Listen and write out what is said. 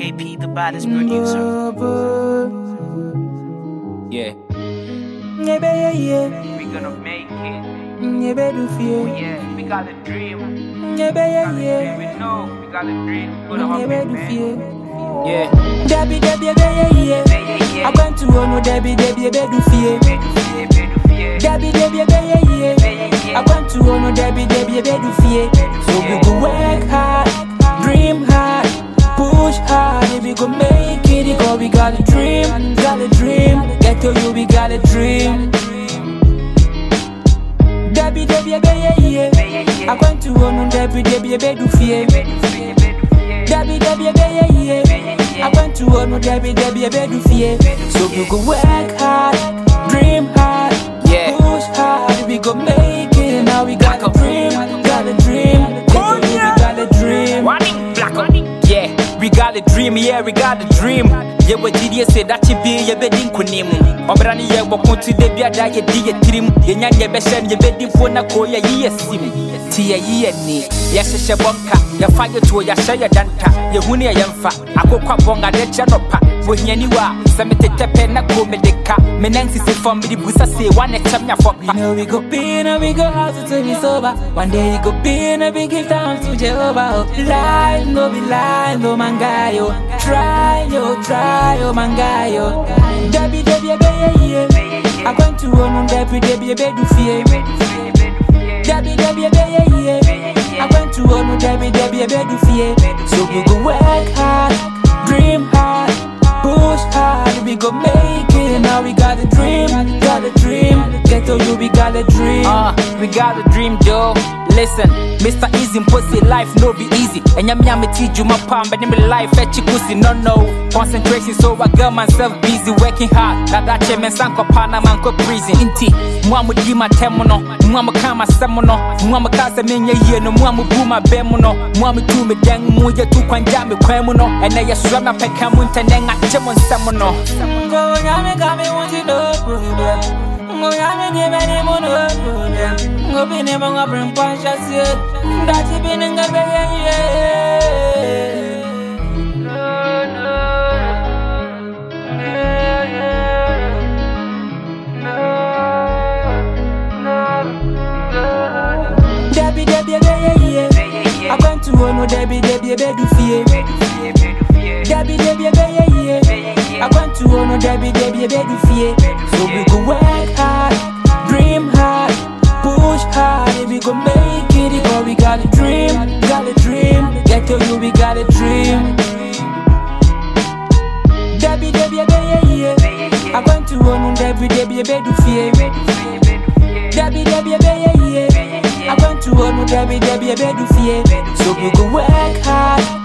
JP, the baddest producer. Yeah. We gonna make it. Oh yeah, we got a dream. We know we got a dream. Gonna hop in, man. Yeah. Debbie, I went to one, Debbie, Debbie, I went to one, Debbie, so we go work hard, dream hard, push hard, if we go make it, because we got a dream, get to you, we got a dream. Debbie, I went to one, Debbie, I went to one, Debbie, so we go work hard, dream hard, Yeah. push hard, we go make it, now we got a dream, we got a dream. Running black up. Yeah, we got a dream, yeah, we got a dream. Yeah, what did you say that you be your bedding kunim? Obrani, yeah, what want to the beer that you did trim? Yan, your best and your bedding for Nakoya, yes, Tia, ye, yes, a bonka, your fire to your shire danta, your hunia yamfa, I go quite bonga, the chanopa, with Yaniwa, Samete Pena Comedica, Menansi from the Busa say one exam for You know we go be and we go house to be sober. One day you go be and we give thanks to Jehovah. Life no be lie, no mangayo. Try, oh mangayo. Debbie, I went to one Debbie, do fear. Debbie, I went to one Debbie, do fear. So we go work hard, dream hard, push hard, we go make it. Now we got a dream, get to you, we got a dream. We got a dream, Joe. Listen, Mr. Easy pussy life no be easy. And yam teach you my palm, but in my life at pussy no concentration, so I got myself busy working hard. That chairman sanko pana manko prison. Inti, mwamu di ma temono, mwamu kama semono, mwamu kasa menye ye no, mwamu buma bemono, mwamu tu me deng muye tu kwanjami kwemono, and I swam na peka munta nenga chemon semono. Go yame kame wanti no problem. Go yame give any no problem. Go be ne monga bring punches ye. That you been in the I went to one Debbie, do fear. Debbie, I went to one Debbie, do fear. So we go work hard, dream hard, push hard, we go make it, because we got a dream, get to you, we got a dream. Debbie, I went to one Debbie, do fear. Debbie, I went to one Debbie, do fear. So we go work hard,